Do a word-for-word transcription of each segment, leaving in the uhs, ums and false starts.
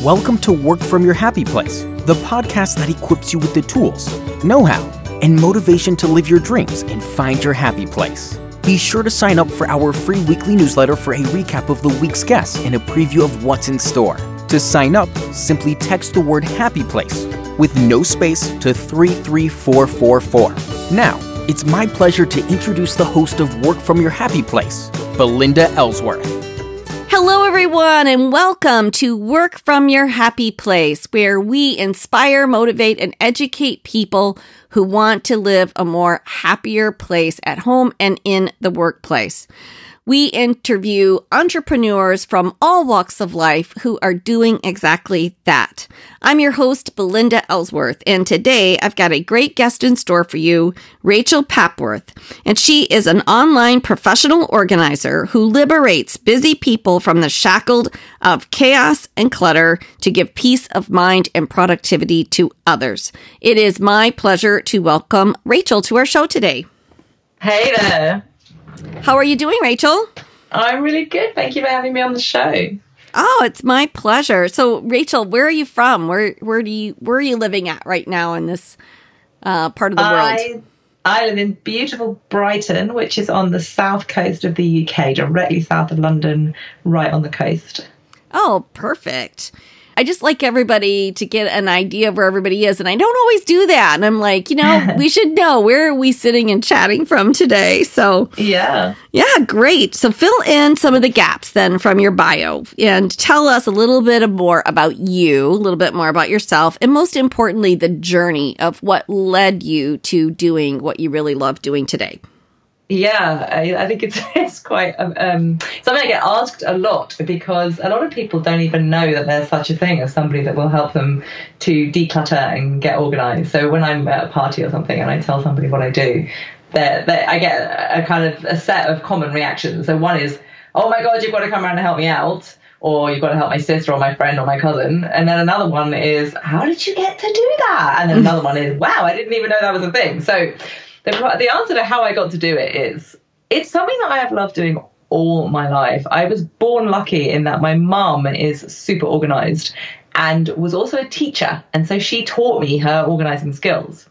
Welcome to Work From Your Happy Place, the podcast that equips you with the tools, know-how, and motivation to live your dreams and find your happy place. Be sure to sign up for our free weekly newsletter for a recap of the week's guests and a preview of what's in store. To sign up, simply text the word Happy Place with no space to three three four four four. Now, it's my pleasure to introduce the host of Work From Your Happy Place, Belinda Ellsworth. Hello, everyone, and welcome to Work From Your Happy Place, where we inspire, motivate, and educate people who want to live a more happier place at home and in the workplace. We interview entrepreneurs from all walks of life who are doing exactly that. I'm your host, Belinda Ellsworth, and today I've got a great guest in store for you, Rachel Papworth. And she is an online professional organizer who liberates busy people from the shackled of chaos and clutter to give peace of mind and productivity to others. It is my pleasure to welcome Rachel to our show today. Hey there. How are you doing, Rachel? I'm really good. Thank you for having me on the show. Oh, it's my pleasure. So, Rachel, where are you from? Where where do you where are you living at right now in this uh, part of the I, world? I live in beautiful Brighton, which is on the south coast of the U K, directly south of London, right on the coast. Oh, perfect. I just like everybody to get an idea of where everybody is, and I don't always do that. And I'm like, you know, we should know, where are we sitting and chatting from today? So, yeah. Yeah, great. So fill in some of the gaps then from your bio and tell us a little bit more about you, a little bit more about yourself, and most importantly, the journey of what led you to doing what you really love doing today. Yeah, I, I think it's it's quite um, something I get asked a lot, because a lot of people don't even know that there's such a thing as somebody that will help them to declutter and get organized. So when I'm at a party or something and I tell somebody what I do, they're, they're, I get a kind of a set of common reactions. So one is, oh my God, you've got to come around and help me out, or you've got to help my sister or my friend or my cousin. And then another one is, how did you get to do that? And then another one is, wow, I didn't even know that was a thing. So The, the answer to how I got to do it is, it's something that I have loved doing all my life. I was born lucky in that my mum is super organized and was also a teacher. And so she taught me her organizing skills.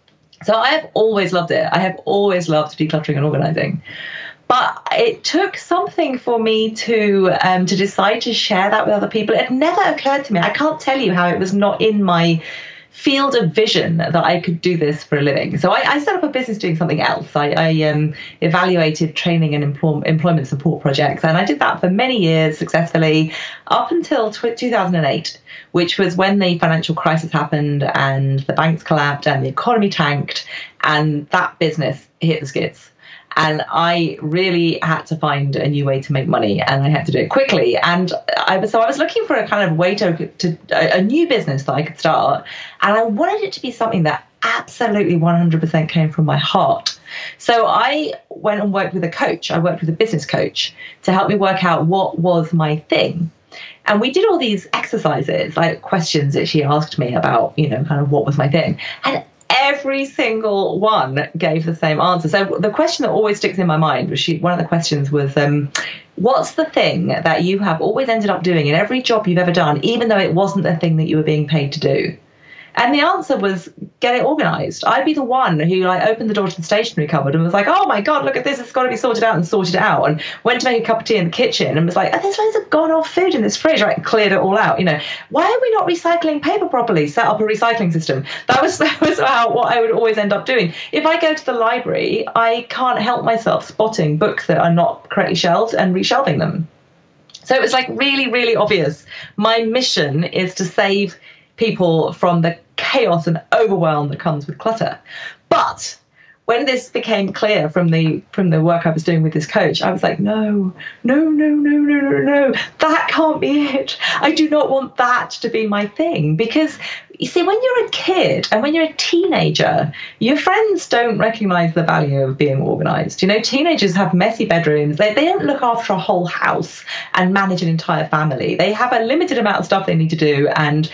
So I have always loved it. I have always loved decluttering and organizing. But it took something for me to um, to decide to share that with other people. It never occurred to me. I can't tell you how it was not in my field of vision that I could do this for a living. So I, I set up a business doing something else. I, I um, evaluated training and employ- employment support projects, and I did that for many years successfully up until tw- two thousand eight, which was when the financial crisis happened and the banks collapsed and the economy tanked, and that business hit the skids. And I really had to find a new way to make money, and I had to do it quickly. And I was so I was looking for a kind of way to, to a, a new business that I could start, and I wanted it to be something that absolutely one hundred percent came from my heart. So I went and worked with a coach. I worked with a business coach to help me work out what was my thing. And we did all these exercises, like questions that she asked me about, you know, kind of what was my thing. And every single one gave the same answer. So the question that always sticks in my mind was, she, one of the questions was, um, what's the thing that you have always ended up doing in every job you've ever done, even though it wasn't the thing that you were being paid to do? And the answer was, get it organized. I'd be the one who like opened the door to the stationery cupboard and was like, oh my God, look at this. It's got to be sorted out and sorted out. And went to make a cup of tea in the kitchen and was like, oh, there's loads of gone off food in this fridge. Right, cleared it all out. You know, why are we not recycling paper properly? Set up a recycling system. That was, that was how, what I would always end up doing. If I go to the library, I can't help myself spotting books that are not correctly shelved and reshelving them. So it was like really, really obvious. My mission is to save people from the chaos and overwhelm that comes with clutter. But when this became clear from the from the work I was doing with this coach, I was like, no, no, no, no, no, no, no, that can't be it. I do not want that to be my thing. Because you see, when you're a kid and when you're a teenager, your friends don't recognize the value of being organized. You know, teenagers have messy bedrooms. They, they don't look after a whole house and manage an entire family. They have a limited amount of stuff they need to do, and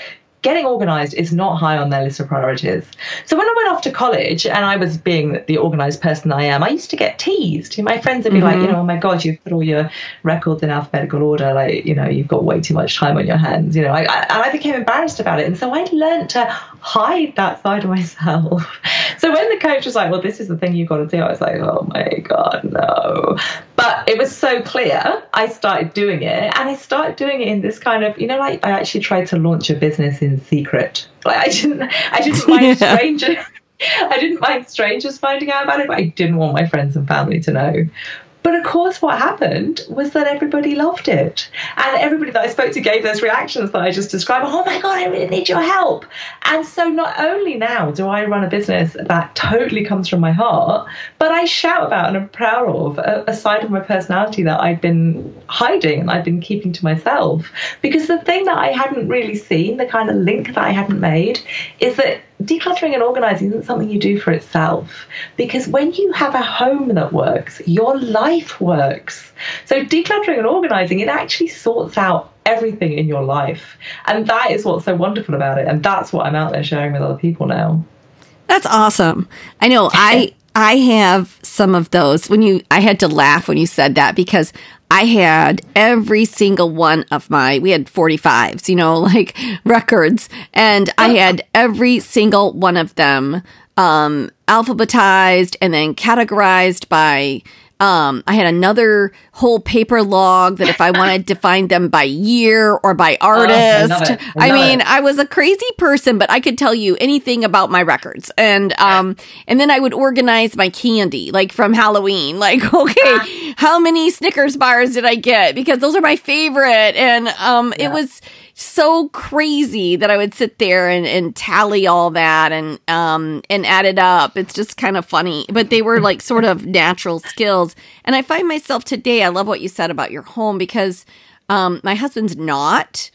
getting organized is not high on their list of priorities. So when I went off to college and I was being the organized person I am, I used to get teased. My friends would be mm-hmm. like, you know, oh my God, you've put all your records in alphabetical order. Like, you know, you've got way too much time on your hands. You know, I, I, and I became embarrassed about it. And so I learned to hide that side of myself. So when the coach was like, well, this is the thing you've got to do, I was like, oh my God, no. But it was so clear. I started doing it, and I started doing it in this kind of, you know, like I actually tried to launch a business in secret. Like I didn't, I didn't mind yeah. strangers. I didn't mind strangers finding out about it, but I didn't want my friends and family to know. But of course, what happened was that everybody loved it. And everybody that I spoke to gave those reactions that I just described. Oh my God, I really need your help. And so not only now do I run a business that totally comes from my heart, but I shout about and am proud of a, a side of my personality that I've been hiding and I've been keeping to myself. Because the thing that I hadn't really seen, the kind of link that I hadn't made, is that decluttering and organizing isn't something you do for itself, because when you have a home that works, your life works. So decluttering and organizing, it actually sorts out everything in your life. And that is what's so wonderful about it. And that's what I'm out there sharing with other people now. That's awesome. I know I I have some of those. When you I had to laugh when you said that, because I had every single one of my, we had forty-fives, you know, like records. And I had every single one of them um, alphabetized and then categorized by, um, I had another whole paper log that if I wanted to find them by year or by artist. Oh, I, love it. I, love I mean, it. I was a crazy person, but I could tell you anything about my records. And, um, and then I would organize my candy, like from Halloween, like, okay, how many Snickers bars did I get? Because those are my favorite. And, um, yeah. it was so crazy that I would sit there and, and tally all that and, um, and add it up. It's just kind of funny, but they were like sort of natural skills. And I find myself today, I love what you said about your home, because, um, my husband's not,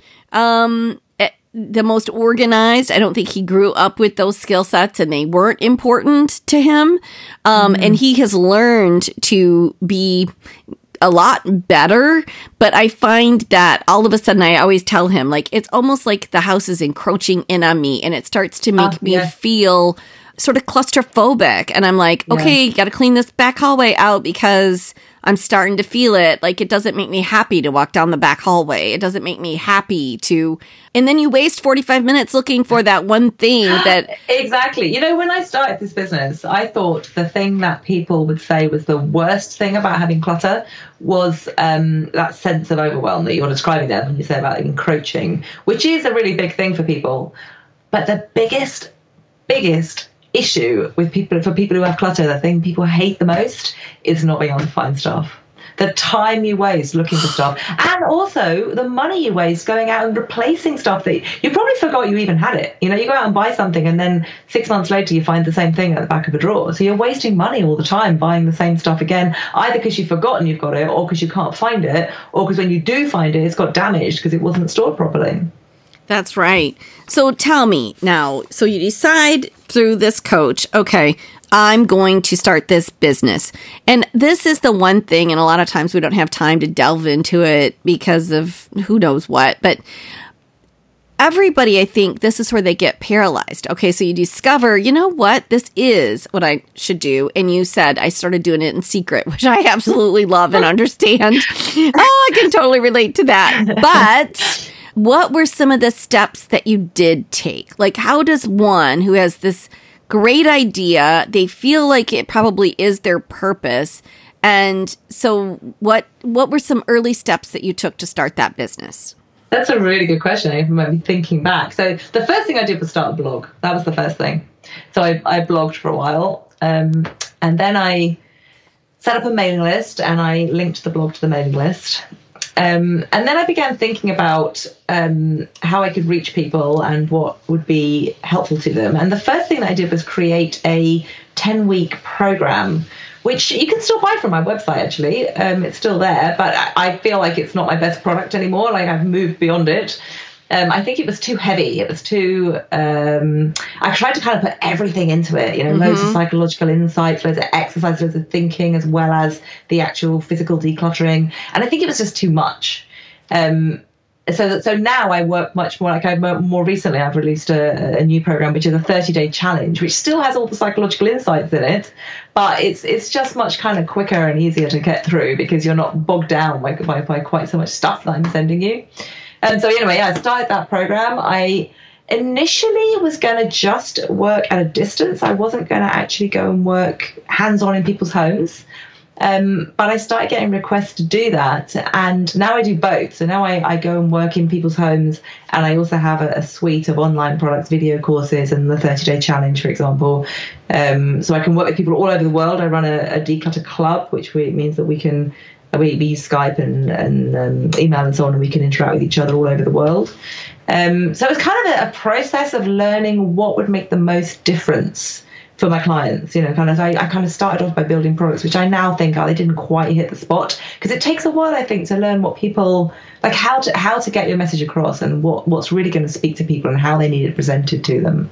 um, the most organized. I don't think he grew up with those skill sets, and they weren't important to him. Um, mm-hmm. And he has learned to be a lot better, but I find that all of a sudden I always tell him, like, it's almost like the house is encroaching in on me, and it starts to make uh, me yeah. feel sort of claustrophobic. And I'm like, okay, yeah. got to clean this back hallway out because I'm starting to feel it. Like, it doesn't make me happy to walk down the back hallway. It doesn't make me happy to, and then you waste forty-five minutes looking for that one thing that. Exactly. You know, when I started this business, I thought the thing that people would say was the worst thing about having clutter was um, that sense of overwhelm that you're describing there when you say about encroaching, which is a really big thing for people. But the biggest, biggest issue with people, for people who have clutter, the thing people hate the most is not being able to find stuff. The time you waste looking for stuff, and also the money you waste going out and replacing stuff that you probably forgot you even had it. You know, you go out and buy something, and then six months later you find the same thing at the back of a drawer. So you're wasting money all the time buying the same stuff again, either because you've forgotten you've got it, or because you can't find it, or because when you do find it, it's got damaged because it wasn't stored properly. That's right. So tell me now, so you decide through this coach, okay, I'm going to start this business. And this is the one thing, and a lot of times we don't have time to delve into it because of who knows what, but everybody, I think this is where they get paralyzed. Okay, so you discover, you know what, this is what I should do. And you said, I started doing it in secret, which I absolutely love and understand. Oh, I can totally relate to that. But what were some of the steps that you did take? Like, how does one who has this great idea, they feel like it probably is their purpose, and so what what were some early steps that you took to start that business? That's a really good question. I remember thinking back. So the first thing I did was start a blog. That was the first thing. So I, I blogged for a while, um, and then I set up a mailing list, and I linked the blog to the mailing list. Um, and then I began thinking about um, how I could reach people and what would be helpful to them. And the first thing that I did was create a ten-week program, which you can still buy from my website, actually. Um, it's still there, but I feel like it's not my best product anymore. Like, I've moved beyond it. Um, I think it was too heavy. It was too, um, I tried to kind of put everything into it, you know, mm-hmm. loads of psychological insights, loads of exercise, loads of thinking, as well as the actual physical decluttering. And I think it was just too much. Um, so that, so now I work much more like I more recently I've released a, a new program, which is a thirty day challenge, which still has all the psychological insights in it, but it's it's just much kind of quicker and easier to get through because you're not bogged down by, by, by quite so much stuff that I'm sending you. And so anyway, yeah, I started that program. I initially was going to just work at a distance. I wasn't going to actually go and work hands-on in people's homes. Um, but I started getting requests to do that, and now I do both. So now I, I go and work in people's homes, and I also have a, a suite of online products, video courses, and the thirty day challenge, for example. Um, so I can work with people all over the world. I run a, a declutter club, which we, means that we can we, we use Skype and, and um, email and so on, and we can interact with each other all over the world. Um, so it was kind of a, a process of learning what would make the most difference for my clients. You know, kind of, I, I kind of started off by building products, which I now think, oh, they didn't quite hit the spot, because it takes a while, I think, to learn what people like, how to how to get your message across, and what what's really going to speak to people, and how they need it presented to them.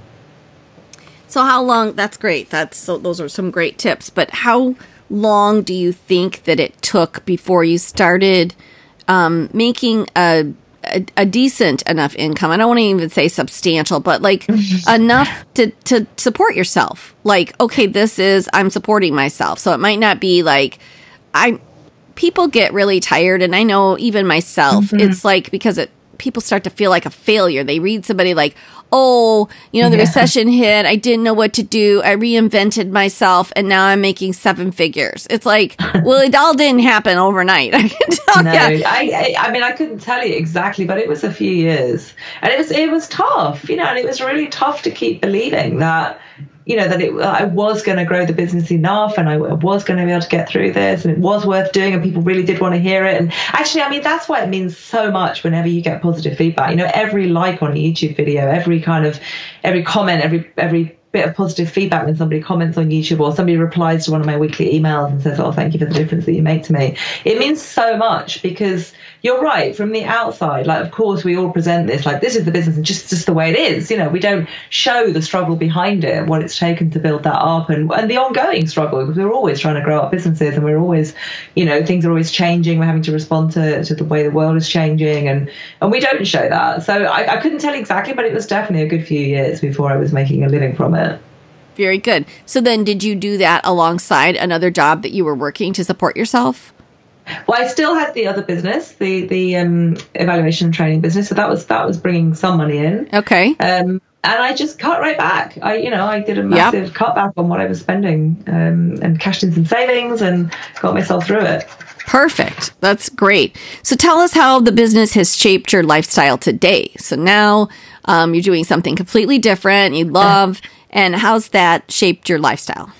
So how long? That's great. That's so, those are some great tips. But how long do you think that it took before you started um, making a A, a decent enough income? I don't want to even say substantial, but like enough to, to support yourself. Like, okay, this is, I'm supporting myself. So it might not be like, I, people get really tired. And I know even myself, mm-hmm. it's like, because it, people start to feel like a failure. They read somebody like, oh, you know, the yeah. recession hit. I didn't know what to do. I reinvented myself, and now I'm making seven figures. It's like, well, it all didn't happen overnight. I can tell no, you. I, I, I mean, I couldn't tell you exactly, but it was a few years, and it was it was tough, you know, and it was really tough to keep believing that, you know, that it, I was going to grow the business enough, and I was going to be able to get through this, and it was worth doing, and people really did want to hear it. And actually, I mean, that's why it means so much whenever you get positive feedback. You know, every like on a YouTube video, every kind of, every comment, every every bit of positive feedback when somebody comments on YouTube, or somebody replies to one of my weekly emails and says, oh, thank you for the difference that you make to me. It means so much, because you're right, from the outside, like, of course, we all present this, like, this is the business and just, just the way it is. You know, we don't show the struggle behind it, what it's taken to build that up, and, and the ongoing struggle, because we're always trying to grow our businesses, and we're always, you know, things are always changing. We're having to respond to, to the way the world is changing, and, and we don't show that. So I, I couldn't tell exactly, but it was definitely a good few years before I was making a living from it. Very good. So then did you do that alongside another job that you were working to support yourself? Well, I still had the other business, the the um, evaluation and training business. So that was that was bringing some money in. Okay. Um, and I just cut right back. I, you know, I did a massive yep. cut back on what I was spending, um, and cashed in some savings and got myself through it. Perfect. That's great. So tell us how the business has shaped your lifestyle today. So now um, you're doing something completely different. You love, and how's that shaped your lifestyle?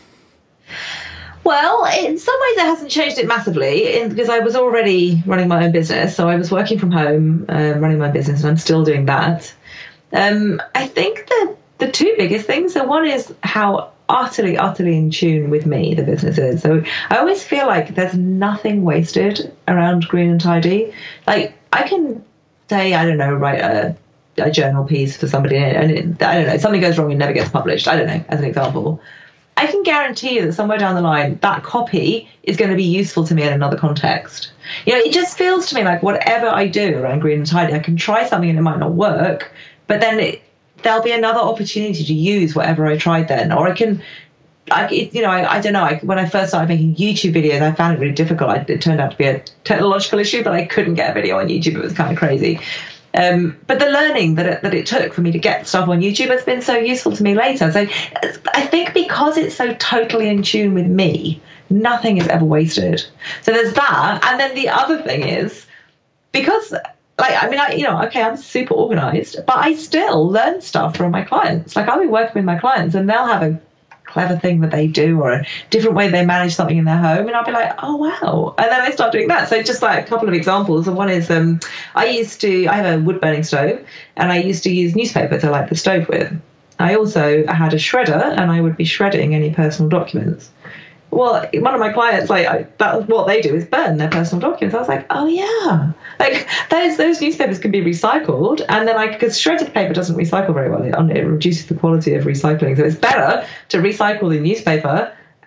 Well, in some ways it hasn't changed it massively, in, because I was already running my own business. So I was working from home, uh, running my business, and I'm still doing that. Um, I think that the two biggest things, so one is how utterly, utterly in tune with me the business is. So I always feel like there's nothing wasted around Green and Tidy. Like, I can say, I don't know, write a, a journal piece for somebody, and it, I don't know, something goes wrong and never gets published. I don't know, as an example. I can guarantee you that somewhere down the line, that copy is going to be useful to me in another context. You know, it just feels to me like whatever I do around Green and Tidy, I can try something and it might not work, but then it, there'll be another opportunity to use whatever I tried then. Or I can, I, it, you know, I, I don't know. I, when I first started making YouTube videos, I found it really difficult. I, it turned out to be a technological issue, but I couldn't get a video on YouTube. It was kind of crazy. Um, but the learning that it, that it took for me to get stuff on YouTube has been so useful to me later. So I think because it's so totally in tune with me, nothing is ever wasted. So there's that. And then the other thing is, because, like, I mean, I, you know, okay, I'm super organized, but I still learn stuff from my clients. Like, I'll be working with my clients and they'll have a clever thing that they do, or a different way they manage something in their home, and I'll be like, oh wow, and then I start doing that. So just like a couple of examples, and one is um I used to I have a wood burning stove, and I used to use newspaper to light the stove with. I also had a shredder, and I would be shredding any personal documents. Well, one of my clients, like, I, that's what they do, is burn their personal documents. I was like, oh yeah, like those those newspapers can be recycled, and then I, because shredded paper doesn't recycle very well, it, it reduces the quality of recycling. So it's better to recycle the newspaper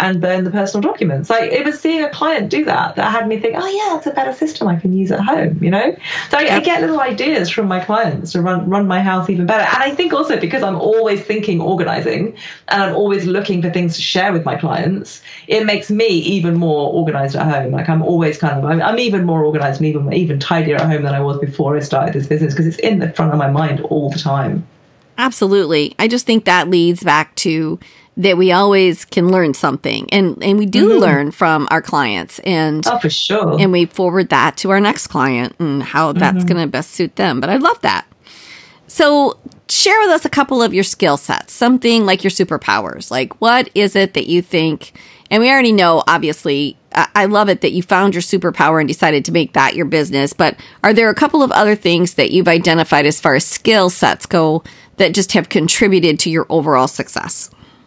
and burn the personal documents. Like, it was seeing a client do that that had me think, oh yeah, that's a better system I can use at home, you know? So I, I get little ideas from my clients to run, run my house even better. And I think also because I'm always thinking organizing and I'm always looking for things to share with my clients, it makes me even more organized at home. Like, I'm always kind of, I'm, I'm even more organized and even, even tidier at home than I was before I started this business, because it's in the front of my mind all the time. Absolutely. I just think that leads back to that we always can learn something, and, and we do mm-hmm. learn from our clients, and oh, for sure. And we forward that to our next client and how that's mm-hmm. going to best suit them. But I love that. So share with us a couple of your skill sets, something like your superpowers. Like, what is it that you think, and we already know, obviously, I, I love it that you found your superpower and decided to make that your business, but are there a couple of other things that you've identified as far as skill sets go that just have contributed to your overall success?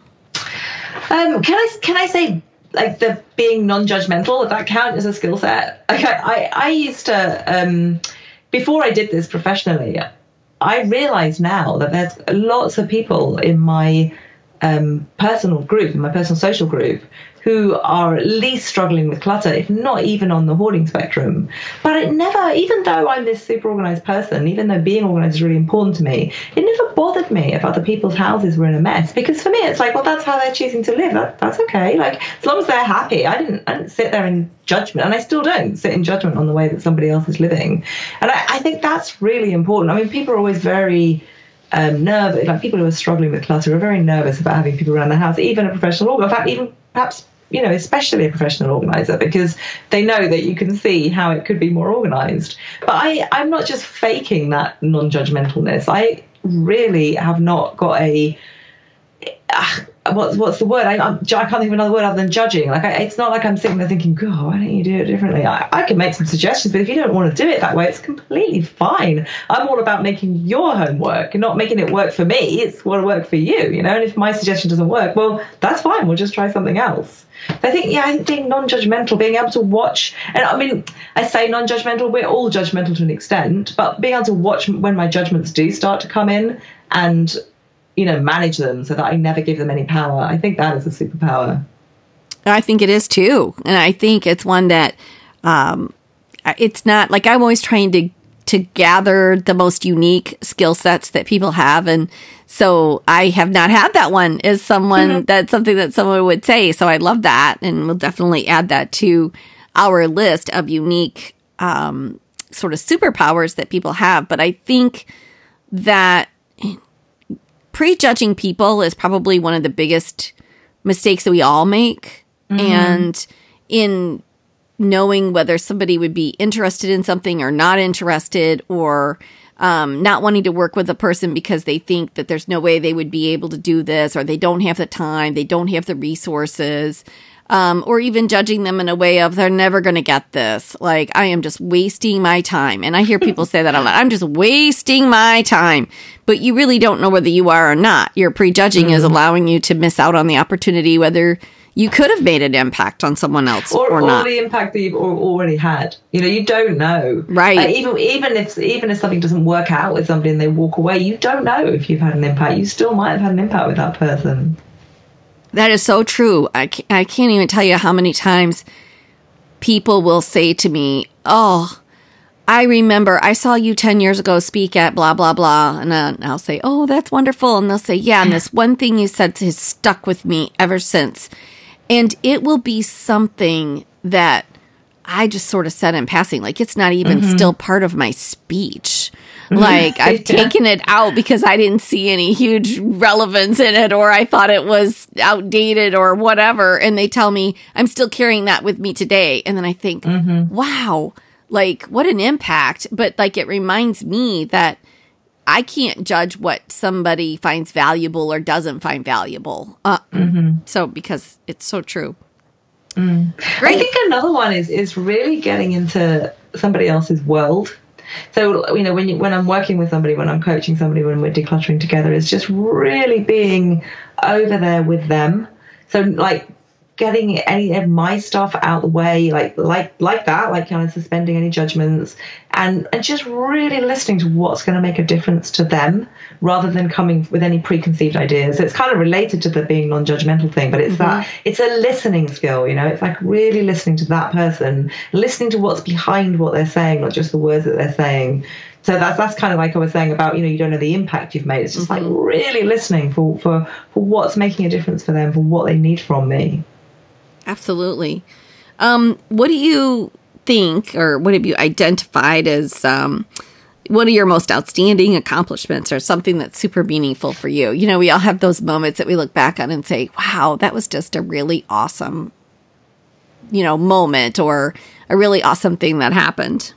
Um, can I can I say, like, the being non-judgmental, if that count as a skill set? Like, I, I, I used to, um, before I did this professionally, I realize now that there's lots of people in my um, personal group, in my personal social group, who are at least struggling with clutter, if not even on the hoarding spectrum. But it never, even though I'm this super organized person, even though being organized is really important to me, it never bothered me if other people's houses were in a mess. Because for me, it's like, well, that's how they're choosing to live. That, that's okay. Like, as long as they're happy, I didn't, I didn't sit there in judgment, and I still don't sit in judgment on the way that somebody else is living. And I, I think that's really important. I mean, people are always very um, nervous. Like, people who are struggling with clutter are very nervous about having people around the house, even a professional organizer. In fact, even perhaps, you know, especially a professional organizer, because they know that you can see how it could be more organized. But I, I'm not just faking that non-judgmentalness. I really have not got a, uh, what's what's the word? I, I'm, I can't think of another word other than judging. Like, I, it's not like I'm sitting there thinking, God, why don't you do it differently? I, I can make some suggestions, but if you don't want to do it that way, it's completely fine. I'm all about making your home work and not making it work for me. It's what will work for you, you know? And if my suggestion doesn't work, well, that's fine. We'll just try something else. I think, yeah, I think being non-judgmental, being able to watch, and I mean, I say non-judgmental, we're all judgmental to an extent, but being able to watch when my judgments do start to come in and, you know, manage them so that I never give them any power. I think that is a superpower. I think it is too. And I think it's one that, um, it's not, like, I'm always trying to to gather the most unique skill sets that people have. And so I have not had that one as someone, mm-hmm. that's something that someone would say. So I love that. And we'll definitely add that to our list of unique um, sort of superpowers that people have. But I think that prejudging people is probably one of the biggest mistakes that we all make. Mm-hmm. And in knowing whether somebody would be interested in something or not interested, or um, not wanting to work with a person because they think that there's no way they would be able to do this, or they don't have the time, they don't have the resources, um, or even judging them in a way of they're never going to get this. Like, I am just wasting my time. And I hear people say that a lot. I'm just wasting my time. But you really don't know whether you are or not. Your prejudging mm-hmm. is allowing you to miss out on the opportunity, whether you could have made an impact on someone else or, or, or not. Or the impact that you've already had. You know, you don't know. Right. Like, even even if even if something doesn't work out with somebody and they walk away, you don't know if you've had an impact. You still might have had an impact with that person. That is so true. I can't, I can't even tell you how many times people will say to me, oh, I remember I saw you ten years ago speak at blah, blah, blah. And then I'll say, oh, that's wonderful. And they'll say, yeah, and this one thing you said has stuck with me ever since. And it will be something that I just sort of said in passing. Like, it's not even mm-hmm. still part of my speech. Like, I've yeah. taken it out because I didn't see any huge relevance in it, or I thought it was outdated or whatever. And they tell me I'm still carrying that with me today. And then I think, mm-hmm. wow, like, what an impact. But, like, it reminds me that I can't judge what somebody finds valuable or doesn't find valuable. Uh, mm-hmm. So, because it's so true. Mm. Great. I think another one is is really getting into somebody else's world. So, you know, when you, when I'm working with somebody, when I'm coaching somebody, when we're decluttering together, it's just really being over there with them. So, like, getting any of my stuff out the way, like like like that, like kind of suspending any judgments, and and just really listening to what's going to make a difference to them, rather than coming with any preconceived ideas. It's kind of related to the being non-judgmental thing, but it's mm-hmm. that it's a listening skill, you know. It's like really listening to that person, listening to what's behind what they're saying, not just the words that they're saying. So that's that's kind of like I was saying about, you know, you don't know the impact you've made. It's just mm-hmm. like really listening for, for, for what's making a difference for them, for what they need from me. Absolutely. Um, what do you think, or what have you identified as um, one of your most outstanding accomplishments, or something that's super meaningful for you? You know, we all have those moments that we look back on and say, wow, that was just a really awesome, you know, moment, or a really awesome thing that happened.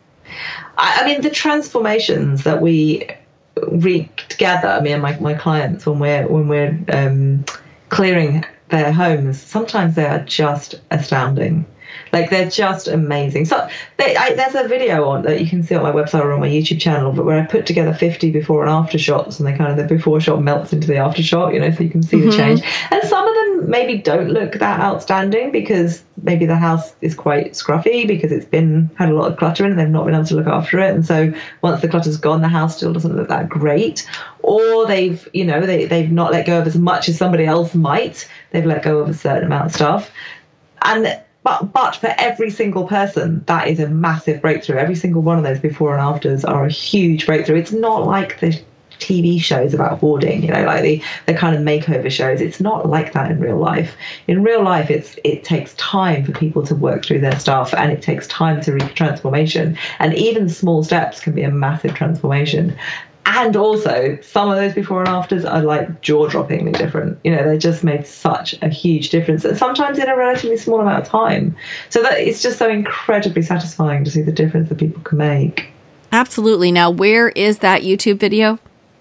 I, I mean, the transformations that we wreak together, me and my, my clients, when we're, when we're um, clearing their homes, sometimes they are just astounding. Like, they're just amazing. So they, I, there's a video on that you can see on my website or on my YouTube channel, but where I put together fifty before and after shots, and they kind of, the before shot melts into the after shot, you know, so you can see mm-hmm. the change. And some of them maybe don't look that outstanding, because maybe the house is quite scruffy because it's been had a lot of clutter in and they've not been able to look after it. And so once the clutter's gone, the house still doesn't look that great. Or they've, you know, they, they've not let go of as much as somebody else might. They've let go of a certain amount of stuff. And But but for every single person, that is a massive breakthrough. Every single one of those before and afters are a huge breakthrough. It's not like the T V shows about hoarding, you know, like the, the kind of makeover shows. It's not like that in real life. In real life, it's it takes time for people to work through their stuff, and it takes time to reach transformation. And even small steps can be a massive transformation. And also, some of those before and afters are like jaw-droppingly different. You know, they just made such a huge difference, and sometimes in a relatively small amount of time. So that it's just so incredibly satisfying to see the difference that people can make. Absolutely. Now, where is that YouTube video?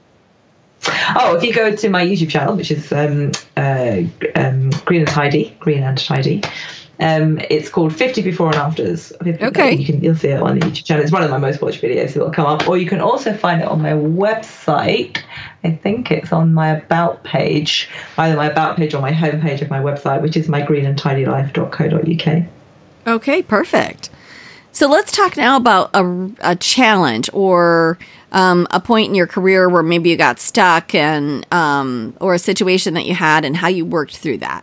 Oh, if you go to my YouTube channel, which is um, uh, um, Green and Tidy, Green and Tidy. Um, it's called fifty Before and Afters. Okay. You can, you'll see it on the YouTube channel. It's one of my most watched videos, so it'll come up. Or you can also find it on my website. I think it's on my About page, either my About page or my homepage of my website, which is my green and tidy life dot co dot uk. Okay, perfect. So let's talk now about a, a challenge, or um, a point in your career where maybe you got stuck, and um, or a situation that you had, and how you worked through that.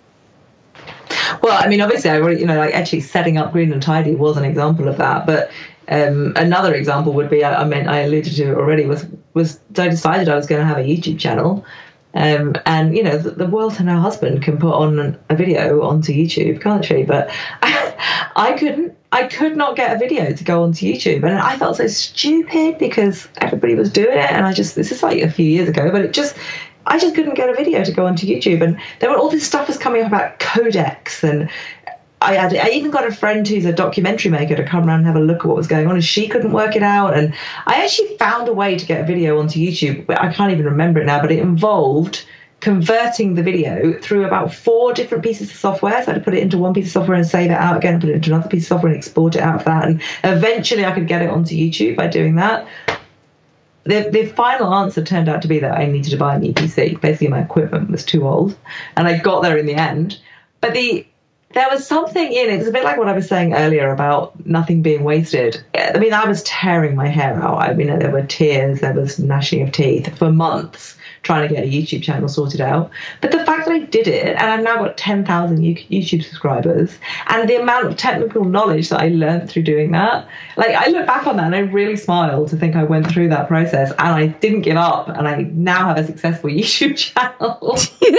Well, I mean, obviously, I already, you know, like actually setting up Green and Tidy was an example of that. But um, another example would be, I, I mean, I alluded to it already, was was I decided I was going to have a YouTube channel. Um, and, you know, the, the world and her husband can put on a video onto YouTube, can't she? But I, I couldn't. I could not get a video to go onto YouTube. And I felt so stupid because everybody was doing it. And I just, this is like a few years ago, but it just... I just couldn't get a video to go onto YouTube, and there were all this stuff was coming up about codecs, and I had I even got a friend who's a documentary maker to come around and have a look at what was going on, and she couldn't work it out. And I actually found a way to get a video onto YouTube, but I can't even remember it now, but it involved converting the video through about four different pieces of software. So I had to put it into one piece of software and save it out again, put it into another piece of software and export it out of that, and eventually I could get it onto YouTube by doing that. The, the final answer turned out to be that I needed to buy a new P C. Basically, my equipment was too old, and I got there in the end. But the there was something in it. It's a bit like what I was saying earlier about nothing being wasted. I mean, I was tearing my hair out. I mean, there were tears, there was gnashing of teeth for months trying to get a YouTube channel sorted out. But the fact that I did it, and I've now got ten thousand YouTube subscribers, and the amount of technical knowledge that I learned through doing that, like, I look back on that and I really smile to think I went through that process, and I didn't give up, and I now have a successful YouTube channel.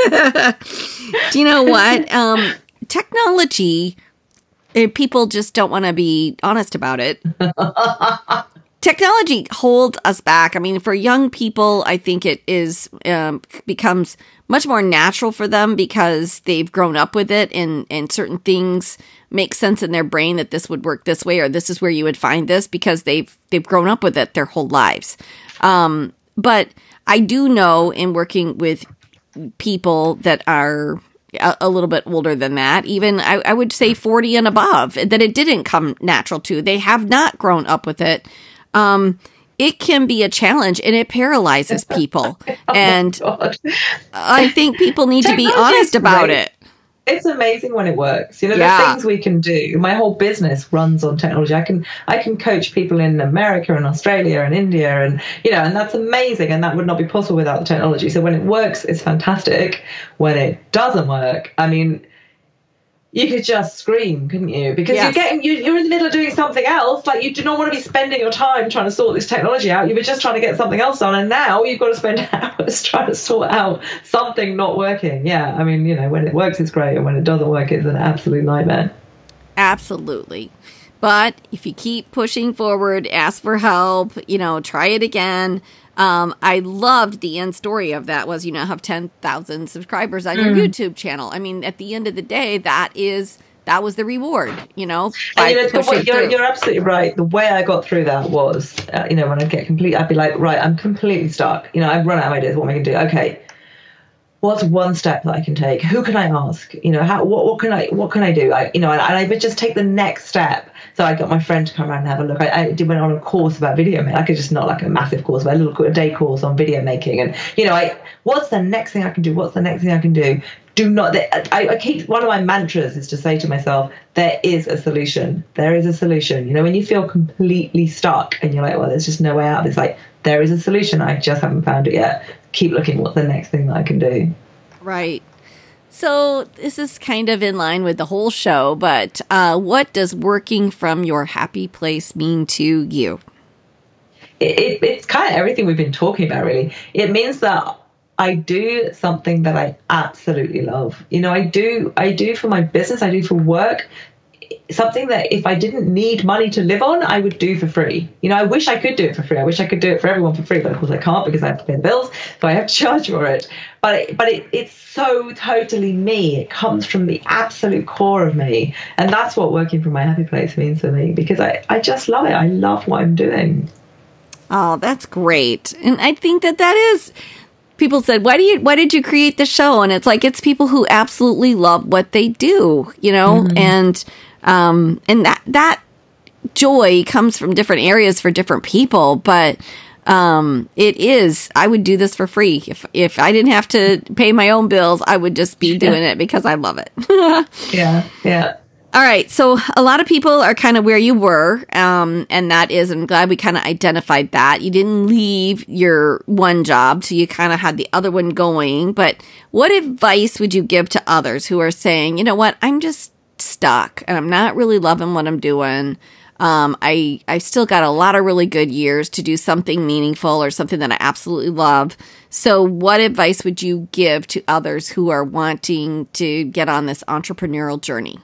Do you know what? Um, technology, people just don't want to be honest about it. Technology holds us back. I mean, for young people, I think it is um, becomes much more natural for them because they've grown up with it, and, and certain things make sense in their brain that this would work this way, or this is where you would find this, because they've they've grown up with it their whole lives. Um, but I do know, in working with people that are a, a little bit older than that, even I, I would say forty and above, that it didn't come natural to. They have not grown up with it. Um, it can be a challenge, and it paralyzes people. oh and I think people need to be honest about great. it. It's amazing when it works. You know, Yeah. the things we can do. My whole business runs on technology. I can I can coach people in America and Australia and India, and you know, and that's amazing. And that would not be possible without the technology. So when it works, it's fantastic. When it doesn't work, I mean, you could just scream, couldn't you? Because Yes. you're getting you, you're in the middle of doing something else. Like, you do not want to be spending your time trying to sort this technology out. You were just trying to get something else done, and now you've got to spend hours trying to sort out something not working. Yeah, I mean, you know, when it works, it's great, and when it doesn't work, it's an absolute nightmare. Absolutely. But if you keep pushing forward, ask for help, you know, try it again. Um, I loved the end story of that was, you now have ten thousand subscribers on your Mm. YouTube channel. I mean, at the end of the day, that is, that was the reward, you know, And by you know, the pushing way, you're, through. you're absolutely right. The way I got through that was, uh, you know, when I get complete, I'd be like, right, I'm completely stuck. You know, I've run out of ideas. What am I going to do? Okay, what's one step that I can take? Who can I ask? You know, how what, what can I what can I do? I, you know, and, and I would just take the next step. So I got my friend to come around and have a look. I, I did went on a course about video making. I could just not like a massive course, but a little a day course on video making. And you know, I what's the next thing I can do? What's the next thing I can do? Do not. I, I keep one of my mantras is to say to myself, there is a solution. There is a solution. You know, when you feel completely stuck and you're like, well, there's just no way out. It's like, there is a solution. I just haven't found it yet. Keep looking. What's the next thing that I can do? Right. So this is kind of in line with the whole show, but uh, what does working from your happy place mean to you? It, it, it's kind of everything we've been talking about, really. It means that I do something that I absolutely love. You know, I do, I do for my business, I do for work, something that if I didn't need money to live on, I would do for free. You know, I wish I could do it for free. I wish I could do it for everyone for free, but of course I can't because I have to pay the bills, so I have to charge for it. But it, but it, it's so totally me. It comes from the absolute core of me. And that's what working from my happy place means for me, because I, I just love it. I love what I'm doing. Oh, that's great. And I think that that is, people said, why do you, why did you create the show? And it's like, it's people who absolutely love what they do, you know, mm-hmm. and, um, and that, that joy comes from different areas for different people, but, um, it is, I would do this for free. If, if I didn't have to pay my own bills, I would just be doing it because I love it. yeah. Yeah. All right. So a lot of people are kind of where you were. Um, and that is, I'm glad we kind of identified that. You didn't leave your one job, so you kind of had the other one going. But what advice would you give to others who are saying, you know what, I'm just stuck and I'm not really loving what I'm doing. Um, I, I've still got a lot of really good years to do something meaningful or something that I absolutely love. So what advice would you give to others who are wanting to get on this entrepreneurial journey?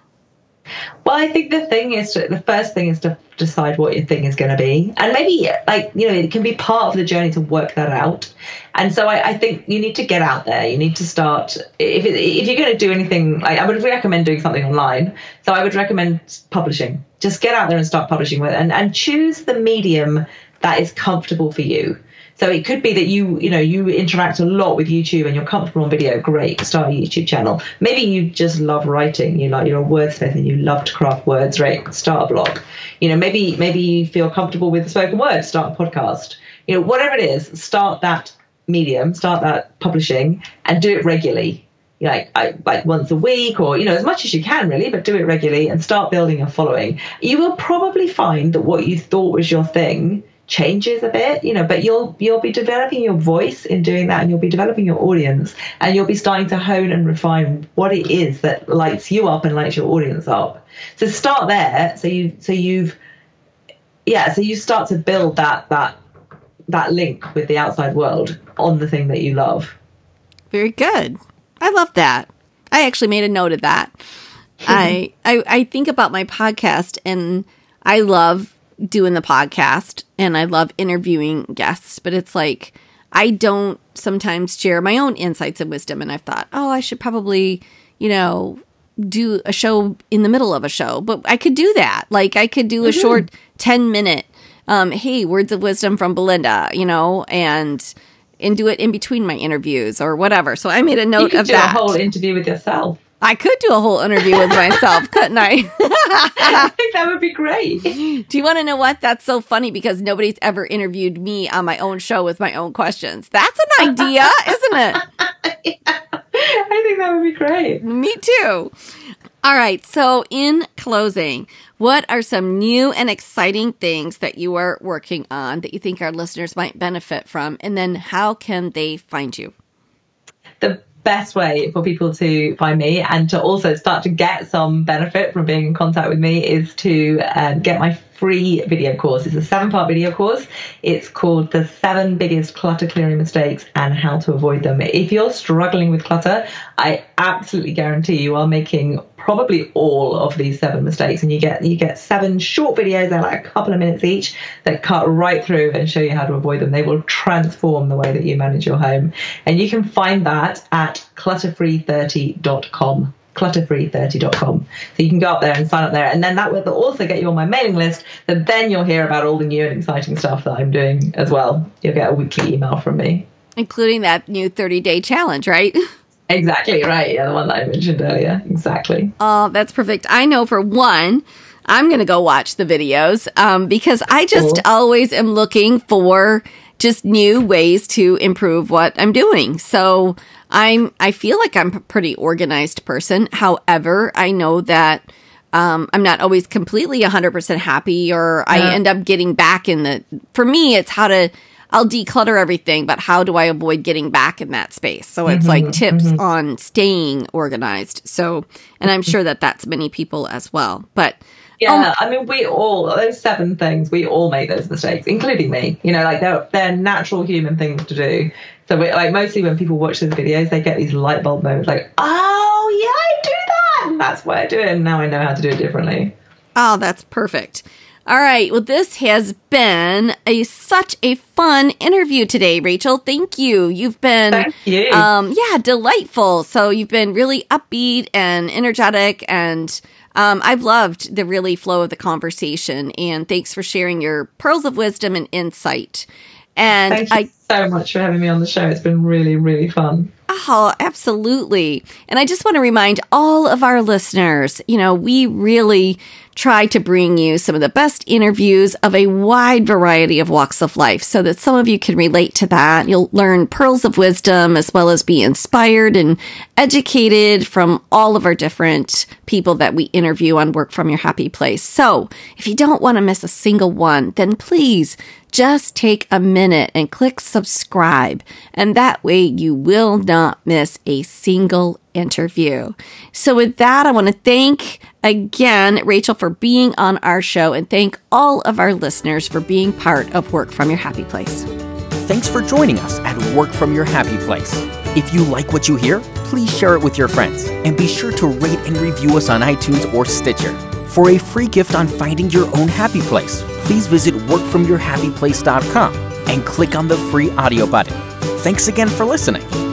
Well, I think the thing is, to, the first thing is to decide what your thing is going to be. And maybe, like, you know, it can be part of the journey to work that out. And so I, I think you need to get out there. You need to start, if, it, if you're going to do anything, like, I would recommend doing something online. So I would recommend publishing. Just get out there and start publishing with it, and, and choose the medium that is comfortable for you. So it could be that you, you know, you interact a lot with YouTube and you're comfortable on video. Great, start a YouTube channel. Maybe you just love writing. You like, you're a wordsmith and you love to craft words. Right, start a blog. You know, maybe maybe you feel comfortable with the spoken word. Start a podcast. You know, whatever it is, start that medium, start that publishing, and do it regularly. You know, like I, like once a week, or you know, as much as you can, really, but do it regularly and start building a following. You will probably find that what you thought was your thing changes a bit, you know, but you'll you'll be developing your voice in doing that, and you'll be developing your audience, and you'll be starting to hone and refine what it is that lights you up and lights your audience up. So start there. So you so you've yeah, so you start to build that that that link with the outside world on the thing that you love. Very good. I love that. I actually made a note of that. I, I I think about my podcast, and I love doing the podcast and I love interviewing guests, but it's like I don't sometimes share my own insights and wisdom, and I've thought, oh, I should probably, you know, do a show in the middle of a show, but I could do that. Like I could do a mm-hmm. short ten minute, um, hey, words of wisdom from Belinda, you know, and and do it in between my interviews or whatever. So I made a note you could of do that. A whole interview with yourself. I could do a whole interview with myself, couldn't I? I think that would be great. Do you want to know what? That's so funny because nobody's ever interviewed me on my own show with my own questions. That's an idea, isn't it? Yeah. I think think that would be great. Me too. All right. So in closing, what are some new and exciting things that you are working on that you think our listeners might benefit from? And then how can they find you? The best way for people to find me and to also start to get some benefit from being in contact with me is to um, get my free video course. It's a seven-part video course. It's called The Seven Biggest Clutter Clearing Mistakes and How to Avoid Them. If you're struggling with clutter, I absolutely guarantee you are making probably all of these seven mistakes, and you get you get seven short videos. They're like a couple of minutes each that cut right through and show you how to avoid them. They will transform the way that you manage your home, and you can find that at clutter free thirty dot com. clutter free thirty dot com. So you can go up there and sign up there, and then that will also get you on my mailing list, that then you'll hear about all the new and exciting stuff that I'm doing as well. You'll get a weekly email from me. Including that new thirty-day challenge, right? Exactly, right. Yeah, the one that I mentioned earlier. Exactly. Oh, that's perfect. I know for one, I'm going to go watch the videos um, because I just cool. always am looking for just new ways to improve what I'm doing. So I'm, I feel like I'm a pretty organized person. However, I know that um, I'm not always completely one hundred percent happy, or I yeah. end up getting back in the, for me, it's how to, I'll declutter everything, but how do I avoid getting back in that space? So it's mm-hmm, like tips mm-hmm. on staying organized. So, and I'm sure that that's many people as well, but yeah, um, I mean, we all, those seven things, we all make those mistakes, including me. You know, like they're, they're natural human things to do. So we, like mostly when people watch those videos, they get these light bulb moments like, oh, yeah, I do that. And that's why I do it. And now I know how to do it differently. Oh, that's perfect. All right. Well, this has been a such a fun interview today, Rachel. Thank you. You've been, Thank you. Um, yeah, delightful. So you've been really upbeat and energetic, and um, I've loved the really flow of the conversation. And thanks for sharing your pearls of wisdom and insight. And Thank you I so much for having me on the show. It's been really, really fun. Oh, absolutely. And I just want to remind all of our listeners, you know, we really try to bring you some of the best interviews of a wide variety of walks of life so that some of you can relate to that. You'll learn pearls of wisdom as well as be inspired and educated from all of our different people that we interview on Work From Your Happy Place. So if you don't want to miss a single one, then please just take a minute and click subscribe. And that way you will not miss a single interview. So with that, I want to thank again Rachel for being on our show, and thank all of our listeners for being part of Work From Your Happy Place. Thanks for joining us at Work From Your Happy Place. If you like what you hear, please share it with your friends, and be sure to rate and review us on iTunes or Stitcher. For a free gift on finding your own happy place, please visit work from your happy place dot com and click on the free audio button. Thanks again for listening.